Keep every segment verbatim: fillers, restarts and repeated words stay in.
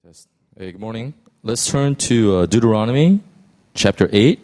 Test. Hey, good morning. Let's turn to uh, Deuteronomy chapter eight.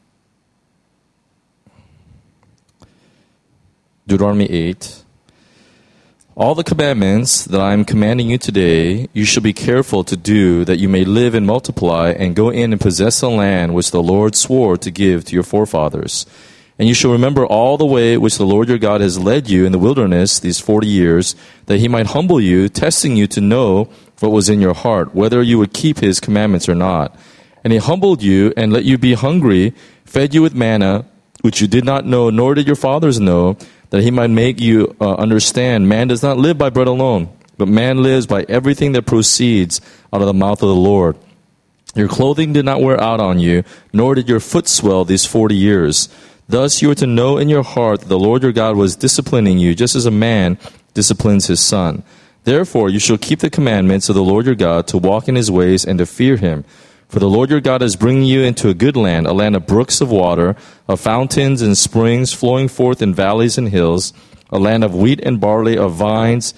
Deuteronomy eight. All the commandments that I am commanding you today, you shall be careful to do, that you may live and multiply, and go in and possess the land which the Lord swore to give to your forefathers. And you shall remember all the way which the Lord your God has led you in the wilderness these forty years, that he might humble you, testing you to know what was in your heart, whether you would keep his commandments or not. And he humbled you and let you be hungry, fed you with manna, which you did not know, nor did your fathers know, that he might make you uh, understand man does not live by bread alone, but man lives by everything that proceeds out of the mouth of the Lord. Your clothing did not wear out on you, nor did your foot swell these forty years. Thus you are to know in your heart that the Lord your God was disciplining you, just as a man disciplines his son. Therefore you shall keep the commandments of the Lord your God, to walk in his ways and to fear him. For the Lord your God is bringing you into a good land, a land of brooks of water, of fountains and springs flowing forth in valleys and hills, a land of wheat and barley, of vines,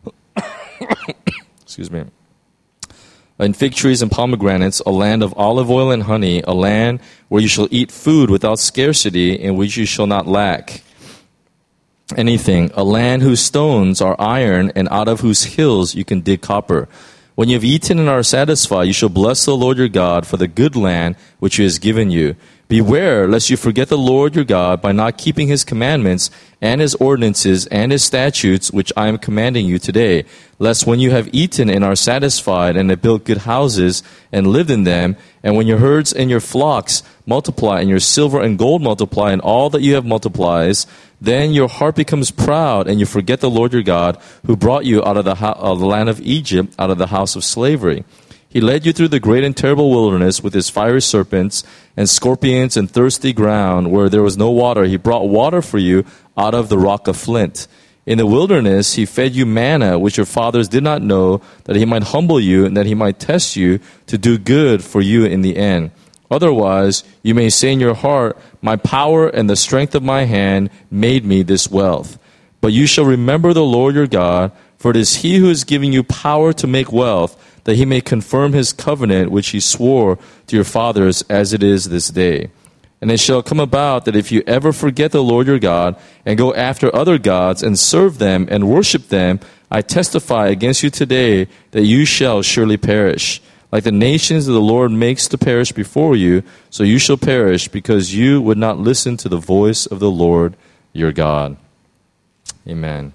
excuse me, and fig trees and pomegranates, a land of olive oil and honey, a land where you shall eat food without scarcity, in which you shall not lack anything, a land whose stones are iron, and out of whose hills you can dig copper. When you have eaten and are satisfied, you shall bless the Lord your God for the good land which he has given you. Beware lest you forget the Lord your God by not keeping his commandments and his ordinances and his statutes which I am commanding you today, lest when you have eaten and are satisfied and have built good houses and lived in them, and when your herds and your flocks multiply and your silver and gold multiply and all that you have multiplies, then your heart becomes proud and you forget the Lord your God who brought you out of the, ho- of the land of Egypt, out of the house of slavery. He led you through the great and terrible wilderness with his fiery serpents and scorpions and thirsty ground where there was no water. He brought water for you out of the rock of flint. In the wilderness he fed you manna, which your fathers did not know, that he might humble you and that he might test you to do good for you in the end. Otherwise, you may say in your heart, my power and the strength of my hand made me this wealth. But you shall remember the Lord your God, for it is he who is giving you power to make wealth, that he may confirm his covenant which he swore to your fathers, as it is this day. And it shall come about that if you ever forget the Lord your God, and go after other gods, and serve them, and worship them, I testify against you today that you shall surely perish. Like the nations that the Lord makes to perish before you, so you shall perish, because you would not listen to the voice of the Lord your God. Amen.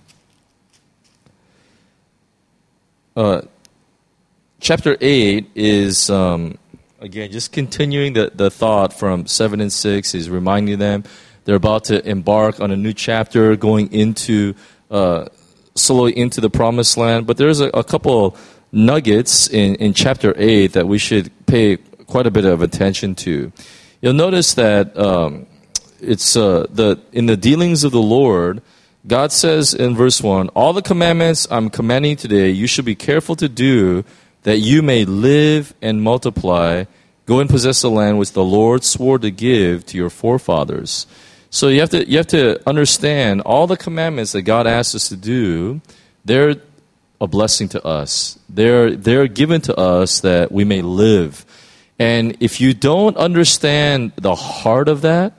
Uh, chapter eight is, um, again, just continuing the, the thought from seven and six. He's reminding them they're about to embark on a new chapter, going into, uh, slowly into the promised land. But there's a, a couple nuggets in, in chapter eight that we should pay quite a bit of attention to. You'll notice that um, it's uh, the in the dealings of the Lord, God says in verse one, all the commandments I'm commanding today, you should be careful to do, that you may live and multiply, go and possess the land which the Lord swore to give to your forefathers. So you have to you have to understand all the commandments that God asks us to do, they're a blessing to us. They're they're given to us that we may live. And if you don't understand the heart of that,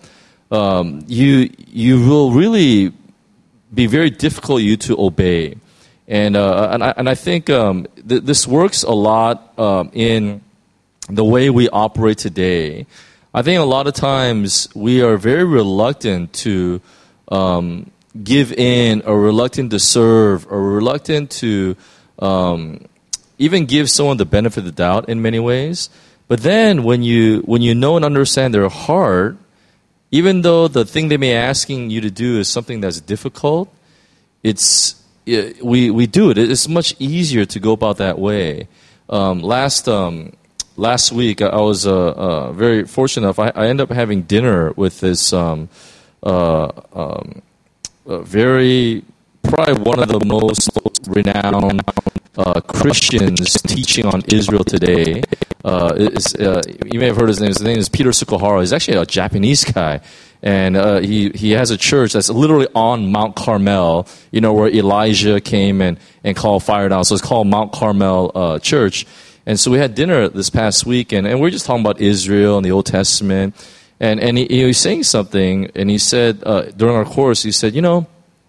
um, you you will really be very difficult you to obey. And uh, and I and I think um, th- this works a lot um, in the way we operate today. I think a lot of times we are very reluctant to um, give in, or reluctant to serve, or reluctant to um, even give someone the benefit of the doubt in many ways. But then when you when you know and understand their heart, even though the thing they may be asking you to do is something that's difficult, it's it, we we do it. It's much easier to go about that way. Um, last um, last week, I was uh, uh, very fortunate enough. I, I ended up having dinner with this um, uh, um, uh, very probably one of the most renowned uh, Christians teaching on Israel today. Uh, is, uh, you may have heard his name. His name is Peter Sukuhara. He's actually a Japanese guy. And uh, he, he has a church that's literally on Mount Carmel, you know, where Elijah came and, and called fire down. So it's called Mount Carmel uh, Church. And so we had dinner this past week, and, and we we're just talking about Israel and the Old Testament. And, and he, he was saying something, and he said, uh, during our course, he said, you know,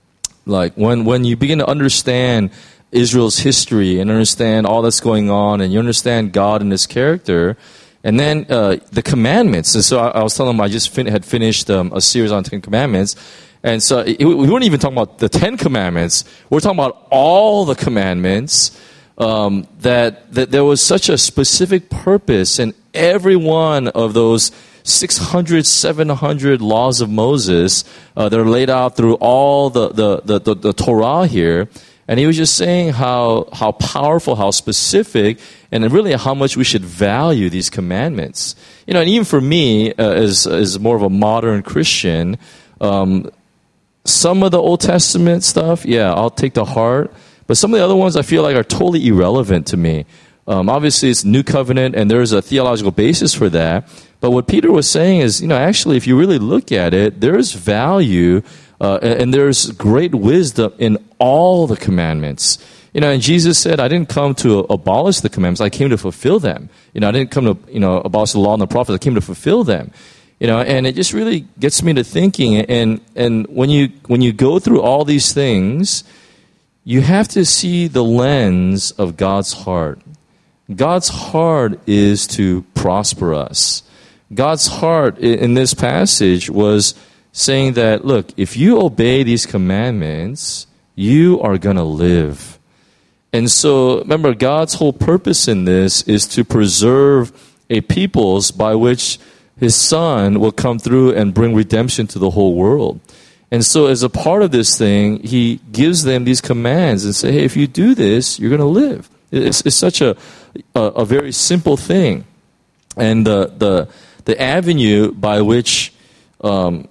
like when, when you begin to understand Israel's history and understand all that's going on, and you understand God and His character, and then uh, the commandments. And so I, I was telling him I just fin- had finished um, a series on Ten Commandments. And so it, we weren't even talking about the Ten Commandments. We're talking about all the commandments, um, that, that there was such a specific purpose in every one of those six hundred, seven hundred laws of Moses uh, that are laid out through all the, the, the, the, the Torah here. And he was just saying how, how powerful, how specific, and really how much we should value these commandments. You know, and even for me, uh, as, as more of a modern Christian, um, some of the Old Testament stuff, yeah, I'll take to heart. But some of the other ones I feel like are totally irrelevant to me. Um, obviously, it's New Covenant, and there's a theological basis for that. But what Peter was saying is, you know, actually, if you really look at it, there's value uh, and, and there's great wisdom in all the commandments. You know, and Jesus said, I didn't come to abolish the commandments, I came to fulfill them. You know, I didn't come to, you know, abolish the law and the prophets, I came to fulfill them. You know, and it just really gets me to thinking. And and when you when you go through all these things, you have to see the lens of God's heart. God's heart is to prosper us. God's heart in this passage was saying that, look, if you obey these commandments, you are going to live. And so, remember, God's whole purpose in this is to preserve a peoples by which His Son will come through and bring redemption to the whole world. And so as a part of this thing, He gives them these commands and say, hey, if you do this, you're going to live. It's, it's such a, a, a very simple thing. And the, the, the avenue by which um,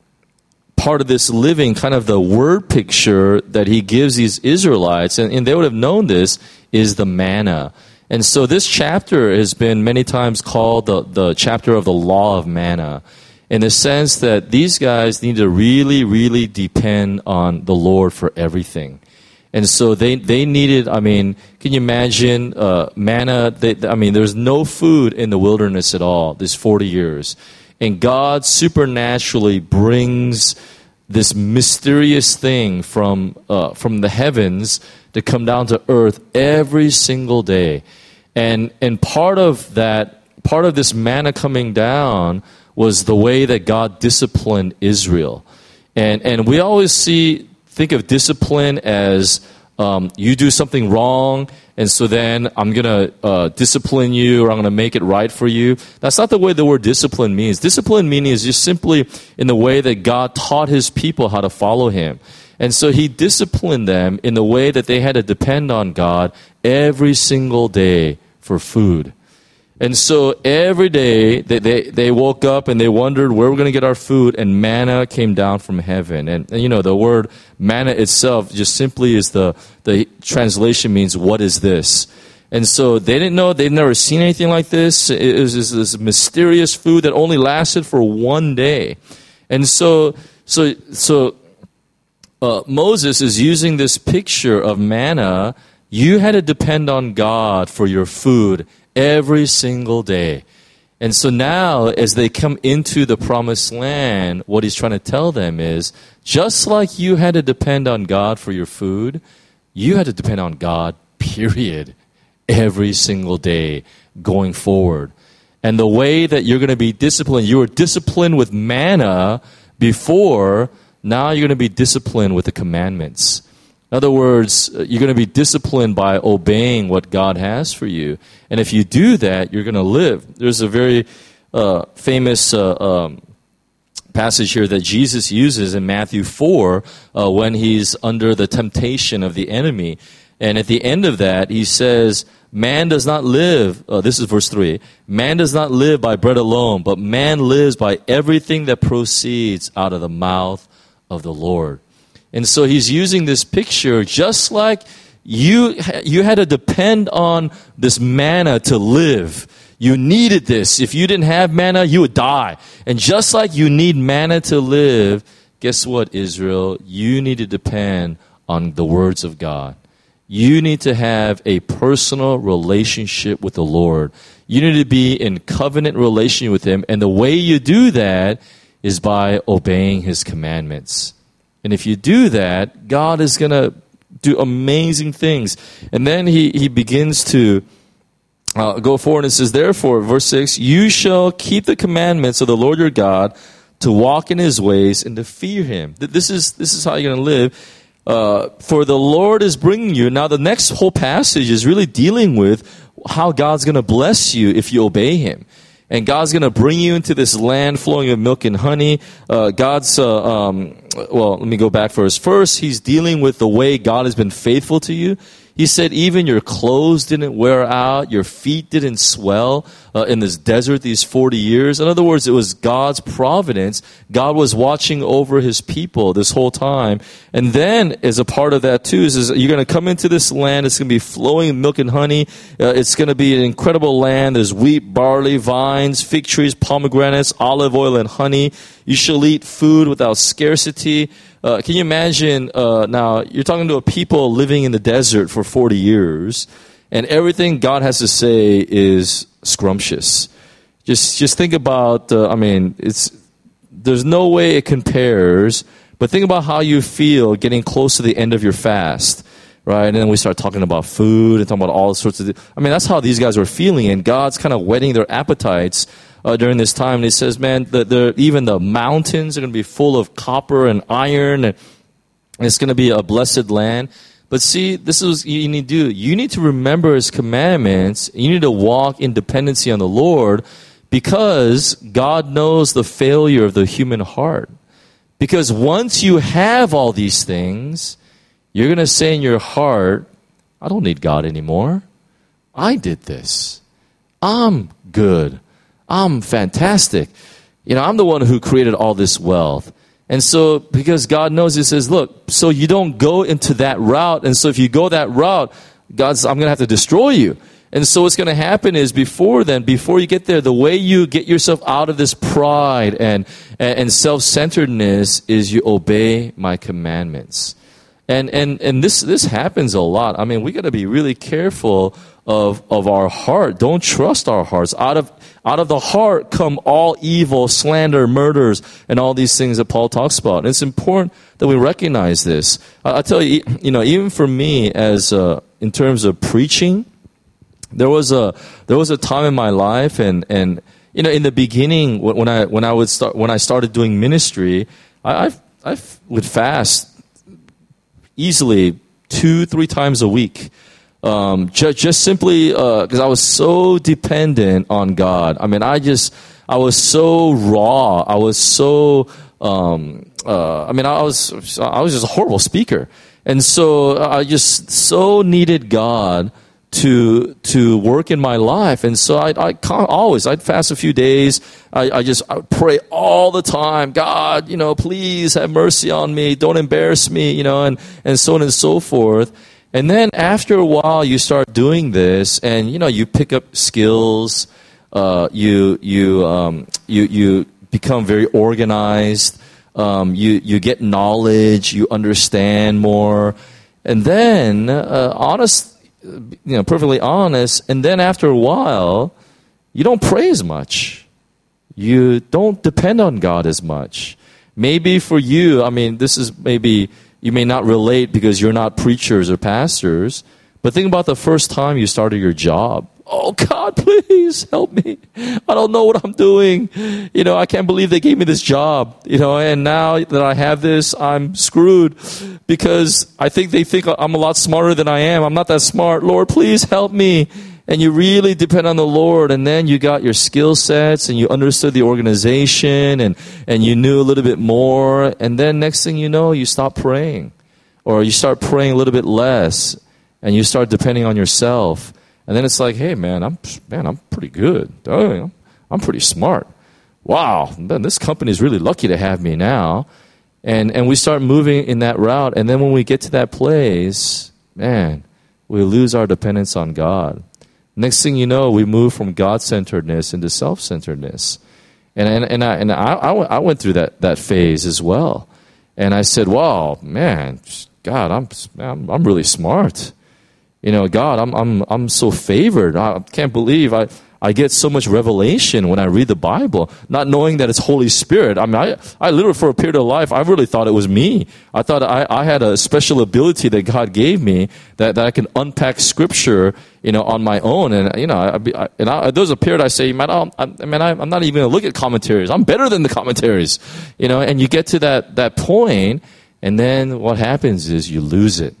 part of this living, kind of the word picture that He gives these Israelites, and, and they would have known this, is the manna. And so this chapter has been many times called the, the chapter of the law of manna, in the sense that these guys need to really, really depend on the Lord for everything. And so they, they needed, I mean, can you imagine uh, manna? They, I mean, there's no food in the wilderness at all, this forty years. And God supernaturally brings this mysterious thing from uh, from the heavens to come down to earth every single day. And and part of that, part of this manna coming down was the way that God disciplined Israel. And and we always see, think of discipline as um, you do something wrong, and so then I'm going to uh, discipline you, or I'm going to make it right for you. That's not the way the word discipline means. Discipline meaning is just simply in the way that God taught His people how to follow Him. And so He disciplined them in the way that they had to depend on God every single day for food. And so every day they, they, they woke up and they wondered where we're going to get our food, and manna came down from heaven. And, and you know, the word manna itself just simply is the, the translation means, what is this? And so they didn't know, they'd never seen anything like this. It was this, this mysterious food that only lasted for one day. And so, so, so uh, Moses is using this picture of manna. You had to depend on God for your food every single day. And so now, as they come into the promised land, what He's trying to tell them is, just like you had to depend on God for your food, you had to depend on God, period, every single day going forward. And the way that you're going to be disciplined, you were disciplined with manna before, now you're going to be disciplined with the commandments. In other words, you're going to be disciplined by obeying what God has for you. And if you do that, you're going to live. There's a very uh, famous uh, um, passage here that Jesus uses in Matthew four uh, when He's under the temptation of the enemy. And at the end of that, He says, man does not live, uh, this is verse three, man does not live by bread alone, but man lives by everything that proceeds out of the mouth of the Lord. And so He's using this picture, just like you you had to depend on this manna to live. You needed this. If you didn't have manna, you would die. And just like you need manna to live, guess what, Israel? You need to depend on the words of God. You need to have a personal relationship with the Lord. You need to be in covenant relation with Him. And the way you do that is by obeying His commandments. And if you do that, God is going to do amazing things. And then he, he begins to uh, go forward and says, therefore, verse six, you shall keep the commandments of the Lord your God to walk in His ways and to fear Him. This is, this is how you're going to live. Uh, for the Lord is bringing you. Now, the next whole passage is really dealing with how God's going to bless you if you obey Him. And God's going to bring you into this land flowing with milk and honey. Uh, God's, uh, um, well, let me go back first. First, He's dealing with the way God has been faithful to you. He said even your clothes didn't wear out, your feet didn't swell uh, in this desert these forty years. In other words, it was God's providence. God was watching over His people this whole time. And then, as a part of that too, is, is you're going to come into this land. It's going to be flowing with milk and honey. Uh, it's going to be an incredible land. There's wheat, barley, vines, fig trees, pomegranates, olive oil, and honey. You shall eat food without scarcity. Uh, can you imagine, uh, now, you're talking to a people living in the desert for forty years, and everything God has to say is scrumptious. Just just think about, uh, I mean, it's there's no way it compares, but think about how you feel getting close to the end of your fast, right? And then we start talking about food and talking about all sorts of, I mean, that's how these guys were feeling, and God's kind of whetting their appetites Uh, during this time. And He says, man, the, the, even the mountains are going to be full of copper and iron, and it's going to be a blessed land. But see, this is what you need to do. You need to remember His commandments. You need to walk in dependency on the Lord, because God knows the failure of the human heart. Because once you have all these things, you're going to say in your heart, I don't need God anymore. I did this. I'm good. I'm fantastic. You know, I'm the one who created all this wealth. And so, because God knows, He says, look, so you don't go into that route. And so if you go that route, God's, I'm going to have to destroy you. And so what's going to happen is before then, before you get there, the way you get yourself out of this pride and, and, and self-centeredness is you obey my commandments. And, and, and this, this happens a lot. I mean, we got to be really careful of, of our heart. Don't trust our hearts. Out of, out of the heart come all evil, slander, murders, and all these things that Paul talks about. And it's important that we recognize this. I, I tell you, you know, even for me as, uh, in terms of preaching, there was a, there was a time in my life, and, and, you know, in the beginning, when I, when I would start, when I started doing ministry, I, I, I would fast easily two, three times a week. Um, just, just simply because uh, I was so dependent on God. I mean, I just, I was so raw. I was so, um, uh, I mean, I was, I was just a horrible speaker. And so I just so needed God to to work in my life. And so I I always I'd fast a few days. I, I just I would pray all the time. God, you know, please have mercy on me. Don't embarrass me, you know, and and so on and so forth. And then after a while, you start doing this, and you know, you pick up skills. Uh, you you um, you you become very organized. Um, you you get knowledge. You understand more, and then uh, honest. You know, perfectly honest, and then after a while, you don't pray as much. You don't depend on God as much. Maybe for you, I mean, this is maybe, you may not relate because you're not preachers or pastors, but think about the first time you started your job. Oh, God, please help me. I don't know what I'm doing. You know, I can't believe they gave me this job. You know, and now that I have this, I'm screwed because I think they think I'm a lot smarter than I am. I'm not that smart. Lord, please help me. And you really depend on the Lord. And then you got your skill sets and you understood the organization and, and you knew a little bit more. And then next thing you know, you stop praying or you start praying a little bit less and you start depending on yourself. And then it's like, hey, man, I'm man, I'm pretty good. I'm, I'm pretty smart. Wow, man, this company is really lucky to have me now. And and we start moving in that route. And then when we get to that place, man, we lose our dependence on God. Next thing you know, we move from God-centeredness into self-centeredness. And and and I and I, I, went, I went through that that phase as well. And I said, wow, man, God, I'm I'm, I'm really smart. you know, God, I'm I'm I'm so favored. I can't believe I I get so much revelation when I read the Bible, not knowing that it's Holy Spirit. I mean, I, I literally, for a period of life, I really thought it was me. I thought I, I had a special ability that God gave me that, that I can unpack Scripture, you know, on my own. And, you know, I, I, and I, there was a period I say, man, I, I mean, I, I'm not even going to look at commentaries. I'm better than the commentaries, you know, and you get to that, that point, and then what happens is you lose it.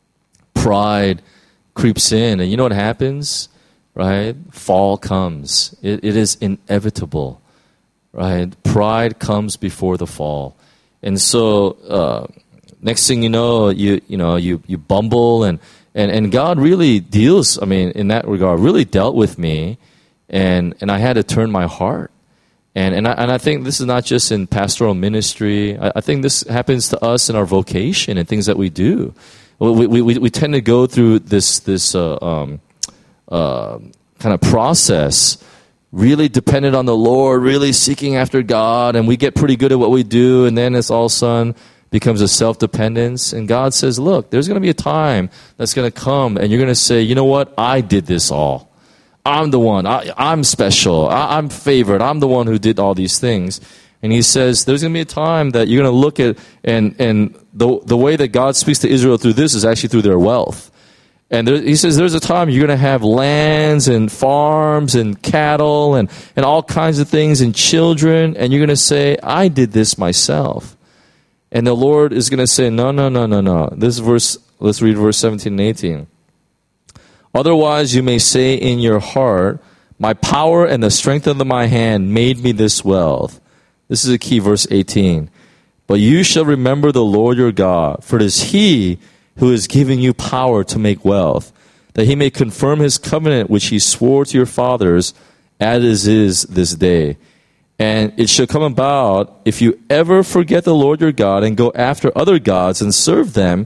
Pride creeps in, and you know what happens? Right? Fall comes. It, it is inevitable. Right? Pride comes before the fall. And so, uh, next thing you know, you, you know, you, you bumble and, and, and God really deals, I mean, in that regard, really dealt with me, and, and I had to turn my heart. And, and I, and I think this is not just in pastoral ministry. I, I think this happens to us in our vocation and things that we do. We, we, we, we tend to go through this, this, uh, um, Uh, kind of process, really dependent on the Lord, really seeking after God, and we get pretty good at what we do, and then it's all of a sudden becomes a self-dependence. And God says, look, there's going to be a time that's going to come, and you're going to say, you know what, I did this all. I'm the one. I, I'm special. I, I'm favored. I'm the one who did all these things. And he says, there's going to be a time that you're going to look at, and, and the, the way that God speaks to Israel through this is actually through their wealth. And there, he says there's a time you're going to have lands and farms and cattle and, and all kinds of things and children, and you're going to say, I did this myself. And the Lord is going to say, no, no, no, no, no. This verse, let's read verse seventeen and eighteen. Otherwise you may say in your heart, my power and the strength of my hand made me this wealth. This is a key, verse eighteen. But you shall remember the Lord your God, for it is He who is giving you power to make wealth, that He may confirm His covenant which He swore to your fathers, as it is this day. And it shall come about, if you ever forget the Lord your God and go after other gods and serve them,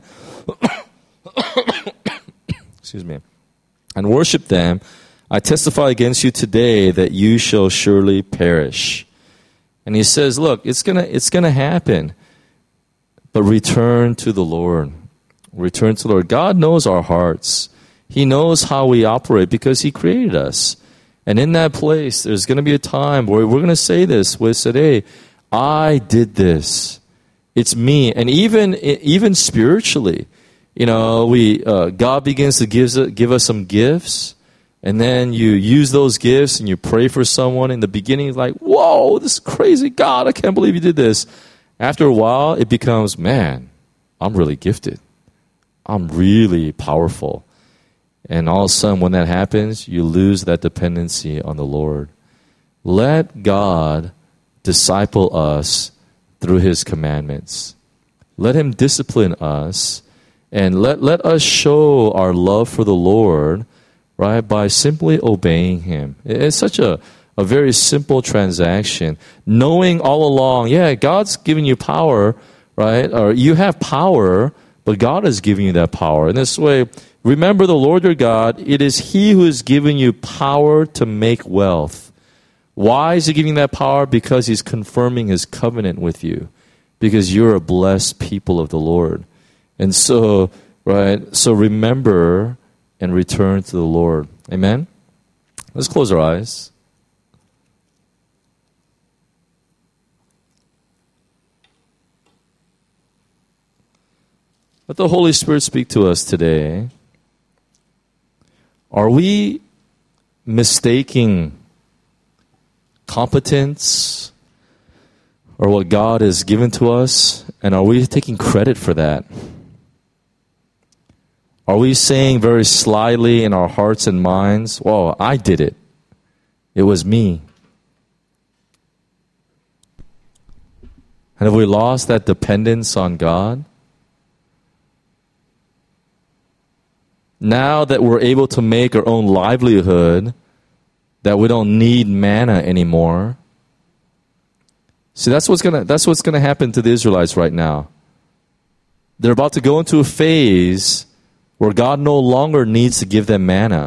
excuse me, and worship them, I testify against you today that you shall surely perish. And He says, look, it's gonna it's gonna happen, but return to the Lord. Return to the Lord. God knows our hearts. He knows how we operate because He created us. And in that place, there's going to be a time where we're going to say this. We said, hey, I did this. It's me. And even even spiritually, you know, we uh, God begins to give, give us some gifts. And then you use those gifts and you pray for someone. In the beginning, it's like, whoa, this is crazy. God, I can't believe you did this. After a while, it becomes, man, I'm really gifted. I'm really powerful. And all of a sudden, when that happens, you lose that dependency on the Lord. Let God disciple us through His commandments. Let Him discipline us. And let, let us show our love for the Lord, right, by simply obeying Him. It's such a, a very simple transaction. Knowing all along, yeah, God's giving you power, right, or you have power, but God is giving you that power. In this way, remember the Lord your God. It is He who is giving you power to make wealth. Why is He giving that power? Because He's confirming His covenant with you. Because you're a blessed people of the Lord. And so, right, so remember and return to the Lord. Amen? Let's close our eyes. Let the Holy Spirit speak to us today. Are we mistaking competence or what God has given to us, and are we taking credit for that? Are we saying very slyly in our hearts and minds, well, I did it. It was me. And have we lost that dependence on God? Now that we're able to make our own livelihood, that we don't need manna anymore. See, that's what's gonna that's what's gonna happen to the Israelites right now. They're about to go into a phase where God no longer needs to give them manna.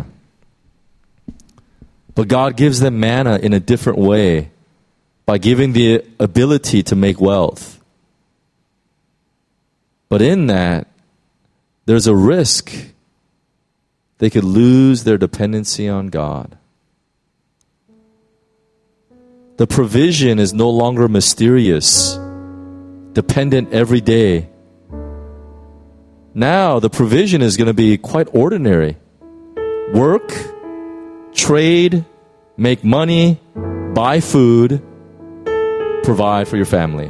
But God gives them manna in a different way, by giving the ability to make wealth. But in that, there's a risk. they could lose their dependency on God. The provision is no longer mysterious, dependent every day. Now the provision is going to be quite ordinary. Work, trade, make money, buy food, provide for your family.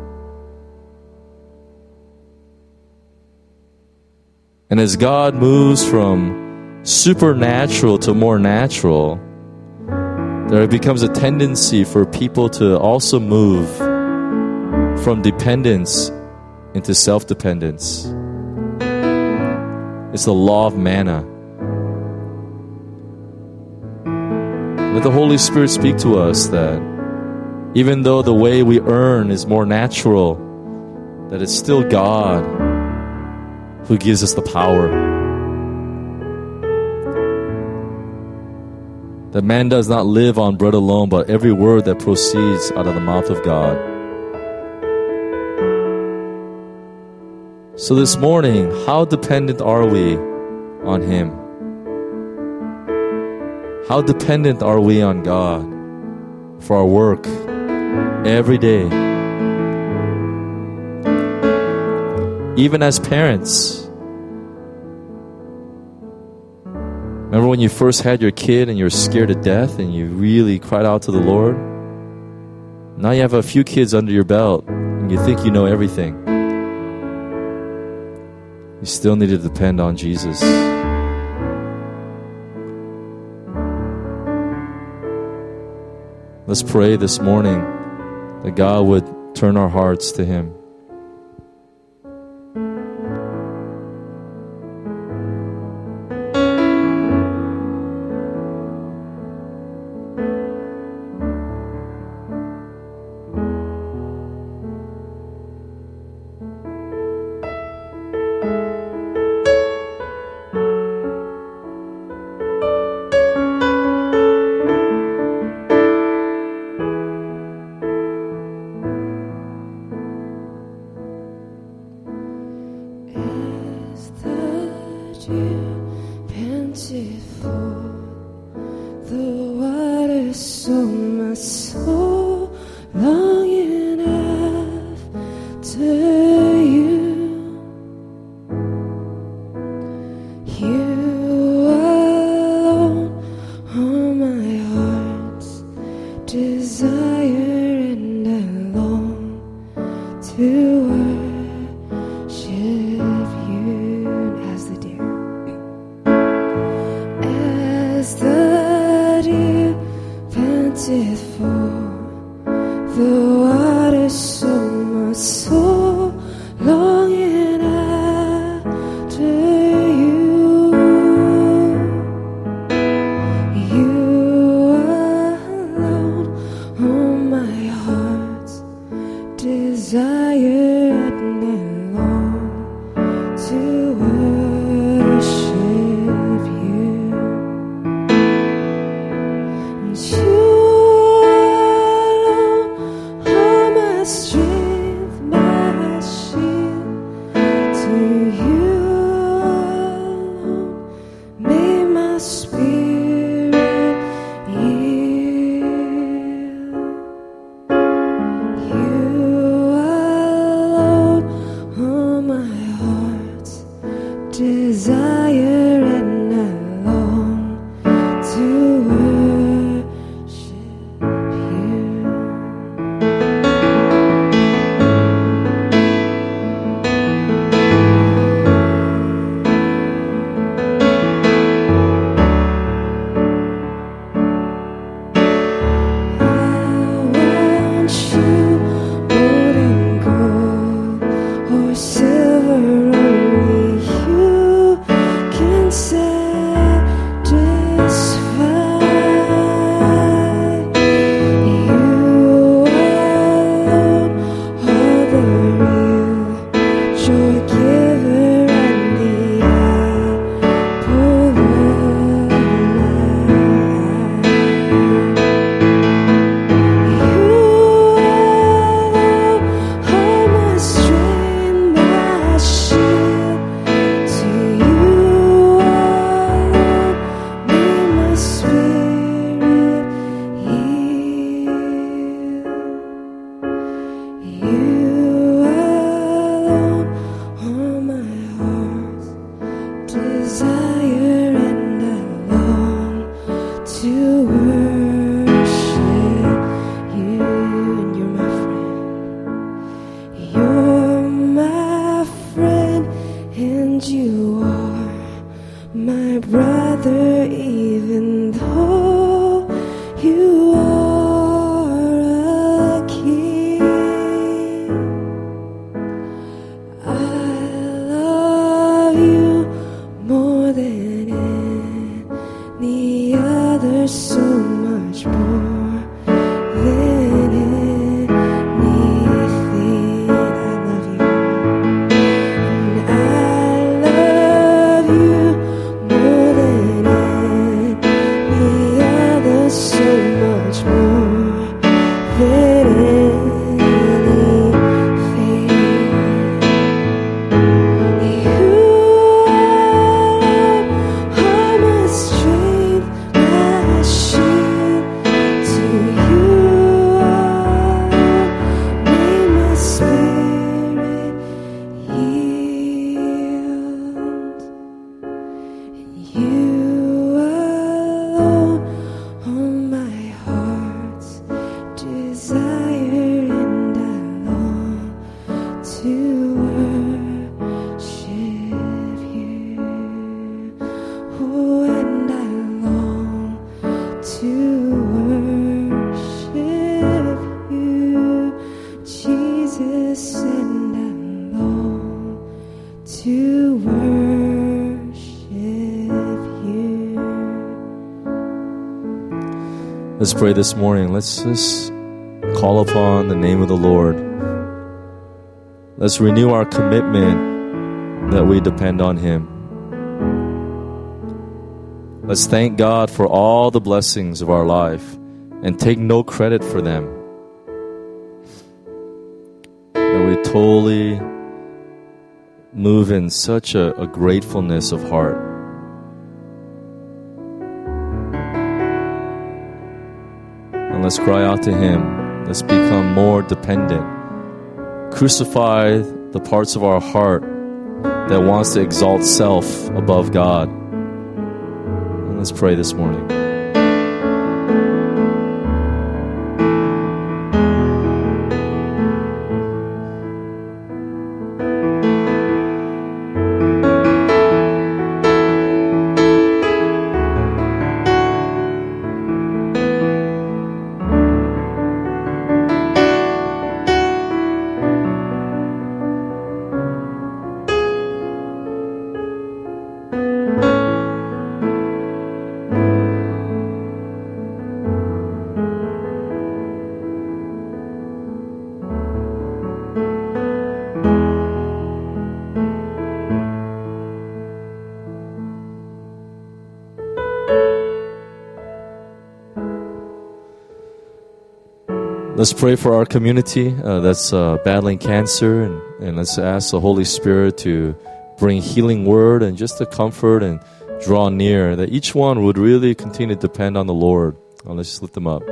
And as God moves from supernatural to more natural, there becomes a tendency for people to also move from dependence into self-dependence. It's the law of manna. Let the Holy Spirit speak to us that even though the way we earn is more natural, that it's still God who gives us the power. That man does not live on bread alone, but every word that proceeds out of the mouth of God. So this morning, how dependent are we on Him? How dependent are we on God for our work every day? Even as parents. Remember when you first had your kid and you were scared to death and you really cried out to the Lord? Now you have a few kids under your belt and you think you know everything. You still need to depend on Jesus. Let's pray this morning that God would turn our hearts to Him. Strength, my to worship you. And you're my friend. You're my friend, and you are my brother, even though you are a king. I love you more than any other, so much more than anything. I love you. And I love you more than any other, so much more than anything. You are my strength, my shield. To you may my spirit yield. You alone are my heart's desire, and I long to worship you. Oh, and I long to worship you, Jesus, and I long to worship you. Let's pray this morning. Let's just call upon the name of the Lord. Let's renew our commitment that we depend on Him. Let's thank God for all the blessings of our life and take no credit for them. That we totally move in such a, a gratefulness of heart. And let's cry out to Him. Let's become more dependent. Crucify the parts of our heart that wants to exalt self above God. And let's pray this morning. Let's pray for our community uh, that's uh, battling cancer, and, and let's ask the Holy Spirit to bring healing word and just to comfort and draw near, that each one would really continue to depend on the Lord. Uh, let's just lift them up.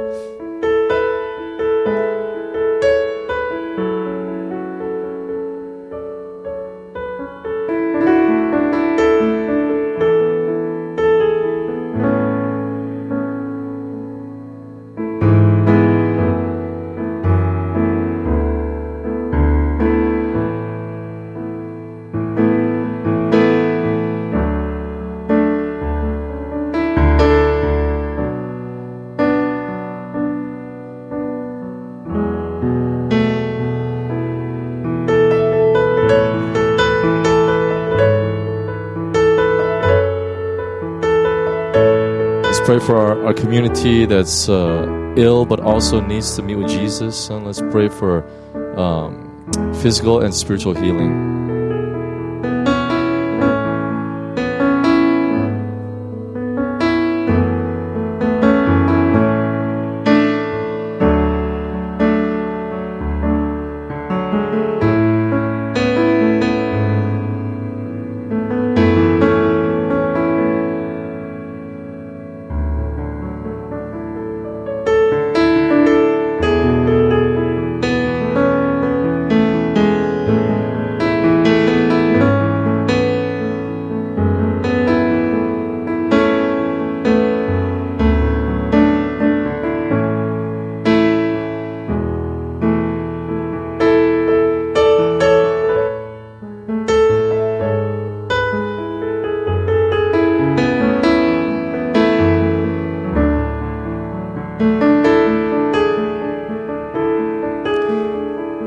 Pray for our, our community that's uh, ill but also needs to meet with Jesus. And let's pray for um, physical and spiritual healing.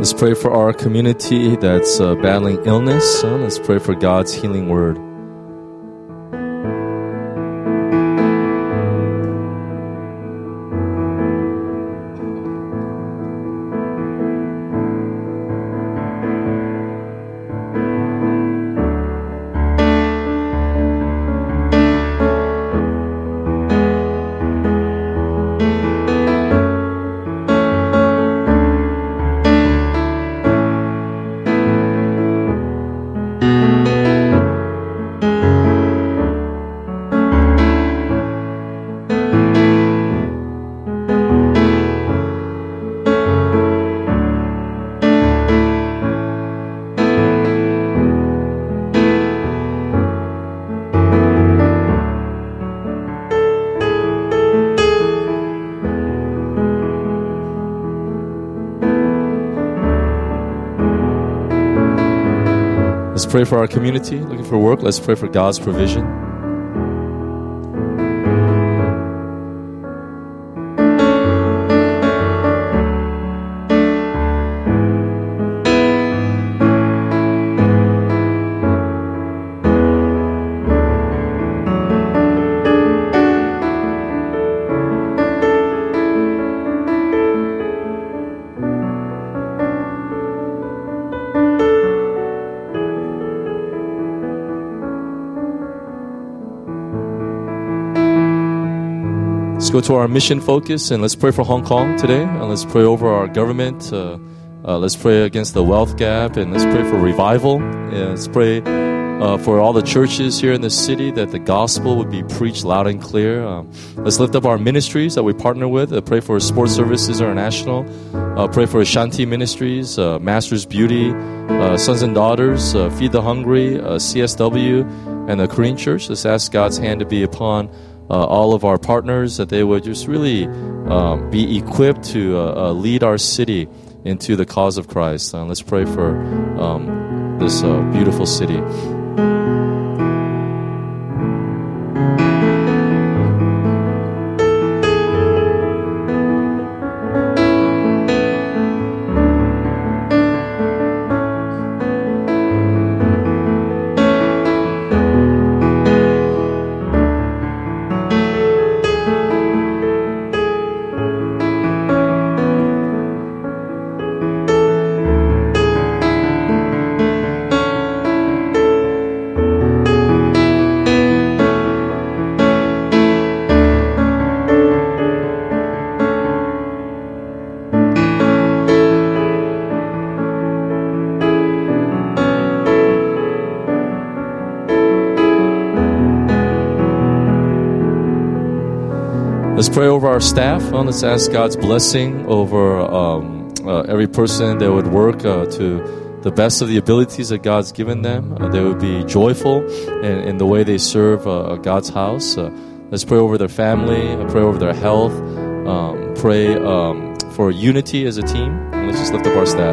Let's pray for our community that's uh, battling illness. Uh, let's pray for God's healing word. Let's pray for our community looking for work. Let's pray for God's provision. Let's go to our mission focus and let's pray for Hong Kong today. And let's pray over our government. Uh, uh, let's pray against the wealth gap and let's pray for revival. Yeah, let's pray uh, for all the churches here in the city that the gospel would be preached loud and clear. Um, let's lift up our ministries that we partner with. Uh, pray for Sports Services International. Uh, pray for Ashanti Ministries, uh, Masters Beauty, uh, Sons and Daughters, uh, Feed the Hungry, uh, C S W, and the Korean Church. Let's ask God's hand to be upon Uh, all of our partners, that they would just really um, be equipped to uh, uh, lead our city into the cause of Christ. Uh, let's pray for um, this uh, beautiful city. Let's pray over our staff. Uh, let's ask God's blessing over um, uh, every person that would work uh, to the best of the abilities that God's given them. Uh, they would be joyful in, in the way they serve uh, God's house. Uh, let's pray over their family. Uh, pray over their health. Um, pray um, for unity as a team. And let's just lift up our staff.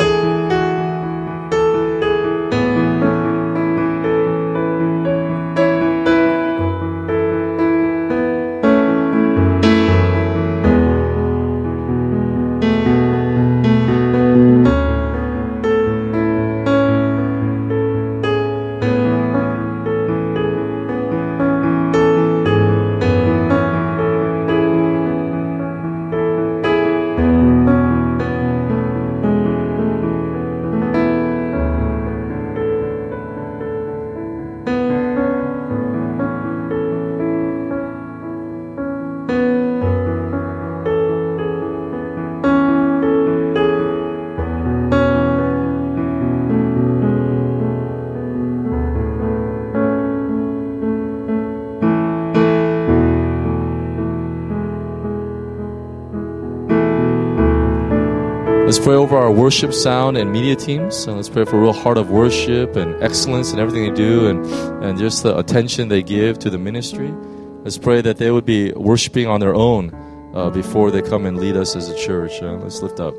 Let's pray over our worship, sound, and media teams. And let's pray for a real heart of worship and excellence in everything they do and, and just the attention they give to the ministry. Let's pray that they would be worshiping on their own uh, before they come and lead us as a church. Uh, let's lift up.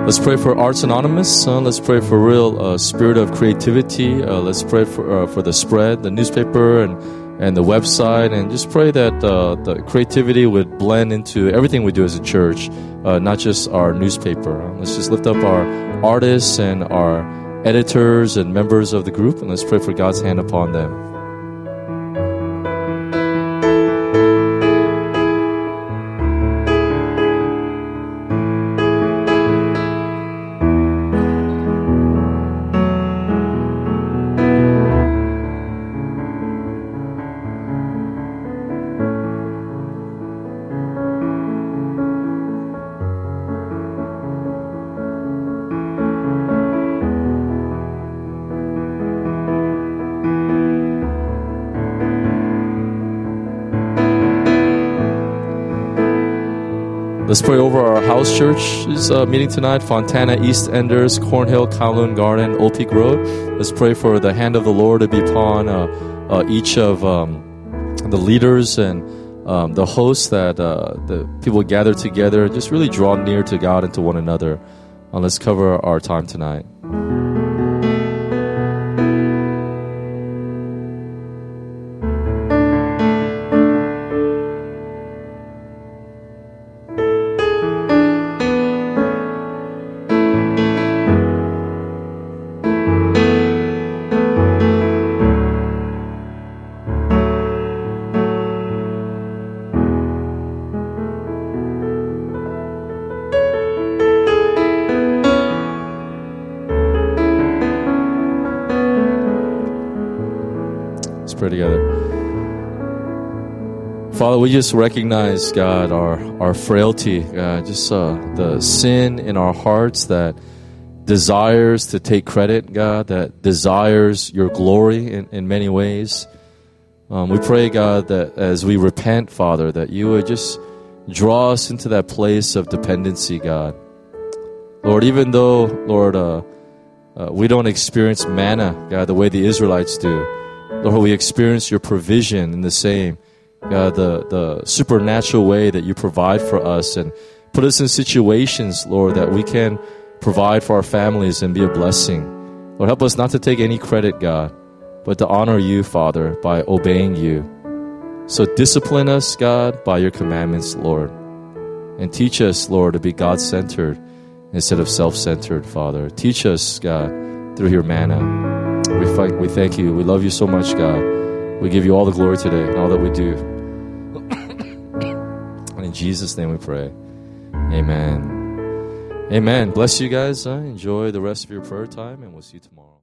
Let's pray for Arts Anonymous. Uh, let's pray for real uh, spirit of creativity. Uh, let's pray for uh, for the spread, the newspaper, and and the website, and just pray that uh, the creativity would blend into everything we do as a church, uh, not just our newspaper. Uh, let's just lift up our artists and our editors and members of the group, and let's pray for God's hand upon them. Let's pray over our house churches uh, meeting tonight, Fontana, East Enders, Cornhill, Kowloon Garden, Old Peak Road. Let's pray for the hand of the Lord to be upon uh, uh, each of um, the leaders and um, the hosts, that uh, the people gather together and just really draw near to God and to one another. Uh, let's cover our time tonight. Pray together. Father, we just recognize, God, our, our frailty, God, just uh, the sin in our hearts that desires to take credit, God, that desires your glory in, in many ways. Um, we pray, God, that as we repent, Father, that you would just draw us into that place of dependency, God. Lord, even though, Lord, uh, uh, we don't experience manna, God, the way the Israelites do, Lord, we experience your provision in the same, God, the, the supernatural way that you provide for us and put us in situations, Lord, that we can provide for our families and be a blessing. Lord, help us not to take any credit, God, but to honor you, Father, by obeying you. So discipline us, God, by your commandments, Lord. And teach us, Lord, to be God-centered instead of self-centered, Father. Teach us, God, through your manna. We thank, we thank you. We love you so much, God. We give you all the glory today and all that we do. And in Jesus' name we pray. Amen. Amen. Bless you guys. Uh, enjoy the rest of your prayer time, and we'll see you tomorrow.